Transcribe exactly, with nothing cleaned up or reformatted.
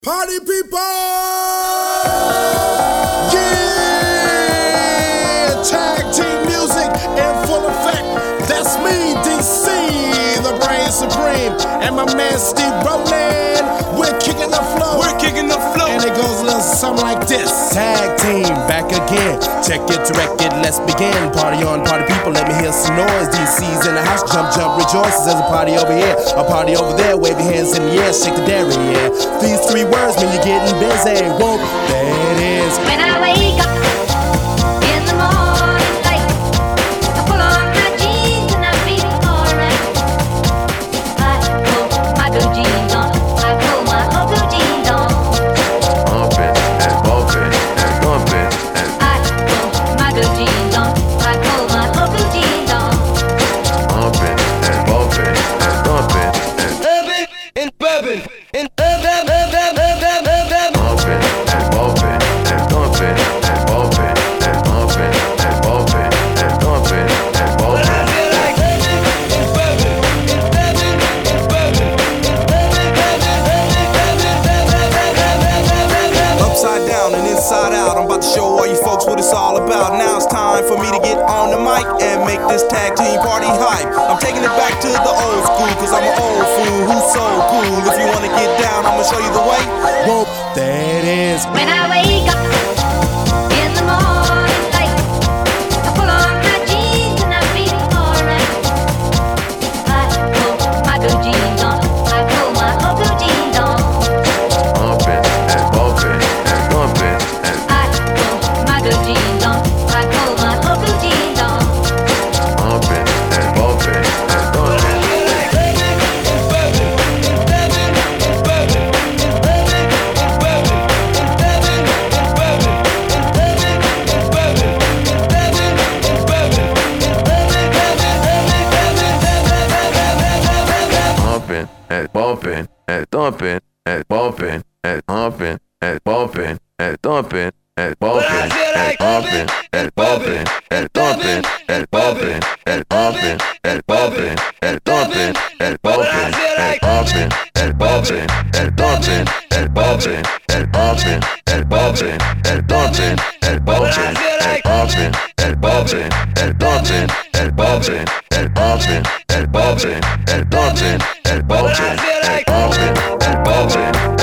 Party people! Yeah! Tag team music in full effect. That's me, D C, the Brain Supreme, and my man Steve Rowland. We're kicking the flow. We're kicking the flow. And it goes a little something like this. Tag team, back again. Check it to wreck it, let's begin. Party on, party people, let me hear some noise. D C's in the house, jump, jump, rejoices. There's a party over here, a party over there. Wave your hands in the air, shake the dairy, yeah. These three words mean you're getting busy. Whoa, there it is. When I wake up in the morning light, I pull on my jeans and I feel alright. I pull my blue jeans on, I pull my old blue jeans on. Bumpin' and bumpin' and bumpin' and I pull my blue jeans on, I pull my old blue jeans on. bumpin' and bumpin' and bumpin' and Urban and bourbon and urban, urban, urban, urban. bumpin' and bumpin' and bumpin' and bumpin' and bumpin' and bumpin' and bumpin' and bumpin'. I feel like urban and bourbon and urban and bourbon. Urban, urban, urban, urban, urban, urban, urban. Upside down and inside out, I'm about to show all you folks what it's all about. Now it's time for me to get on the mic and make this tag team party hype. I'm taking it back to the old school, cause I'm an old fool who's so cool. If you wanna get down, I'ma show you the way. Whoa, there it is. When I wake up in the morning light, I pull on my jeans and I feel alright. I pull my blue jeans on, I pull my old blue jeans on. Bumpin' and bumpin' and bumpin' and I pull my blue jeans on, I pull my old blue jeans on. bumpin' and bumpin' and bumpin'. I feel like urban and bourbon and urban and bourbon. Urban and bourbon and urban and bourbon. Urban and bourbon and urban and bourbon. Urban, urban, urban, urban, urban, urban, urban. Bumpin' and bumpin' and thumpin' and bumpin' and humpin' and bumpin' and thumpin' and bumpin' and bumpin' and bumpin' and thumpin' and bumpin' and bumpin' and bumpin' and thumpin' and bumpin' and bumpin' and bumpin' and thumpin' and bumpin' and bumpin' and bumpin' and thumpin' and bumpin' and bumpin' and bumpin' and thumpin' and bumpin' and bumpin' and bumpin' and thumpin' and bumpin' and bumpin' and bumpin'